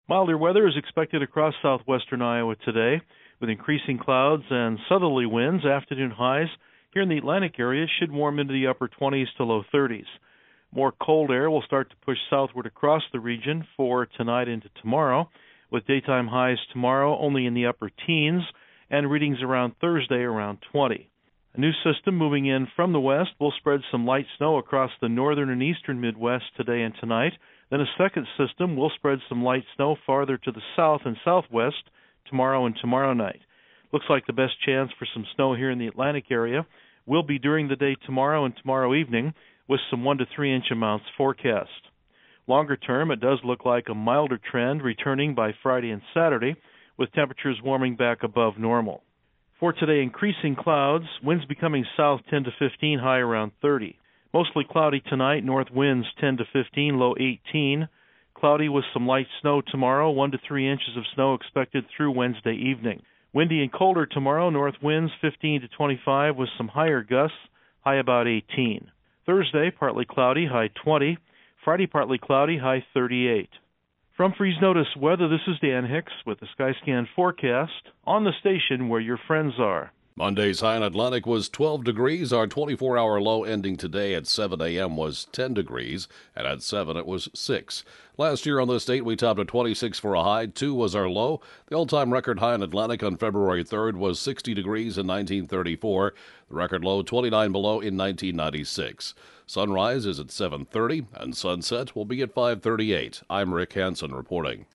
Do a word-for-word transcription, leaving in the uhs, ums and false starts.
Milder weather is expected across southwestern Iowa today, with increasing clouds and southerly winds. Afternoon highs here in the Atlantic area should warm into the upper twenties to low thirties. More cold air will start to push southward across the region for tonight into tomorrow, with daytime highs tomorrow only in the upper teens and readings around Thursday around twenty. A new system moving in from the west will spread some light snow across the northern and eastern Midwest today and tonight. Then a second system will spread some light snow farther to the south and southwest tomorrow and tomorrow night. Looks like the best chance for some snow here in the Atlantic area will be during the day tomorrow and tomorrow evening, with some one to three inch amounts forecast. Longer term, it does look like a milder trend returning by Friday and Saturday, with temperatures warming back above normal. For today, increasing clouds, winds becoming south ten to fifteen, high around thirty. Mostly cloudy tonight, north winds ten to fifteen, low eighteen. Cloudy with some light snow tomorrow, one to three inches of snow expected through Wednesday evening. Windy and colder tomorrow, north winds fifteen to twenty-five with some higher gusts, high about eighteen. Thursday, partly cloudy, high twenty. Friday, partly cloudy, high thirty-eight. From Freeze Notice Weather, this is Dan Hicks with the Skyscan forecast on the station where your friends are. Monday's high in Atlantic was twelve degrees. Our twenty-four hour low ending today at seven a.m. was ten degrees, and at seven it was six. Last year on this date, we topped at twenty-six for a high. two was our low. The all-time record high in Atlantic on February third was sixty degrees in nineteen thirty-four. The record low, twenty-nine below, in nineteen ninety-six. Sunrise is at seven thirty, and sunset will be at five thirty-eight. I'm Rick Hansen reporting.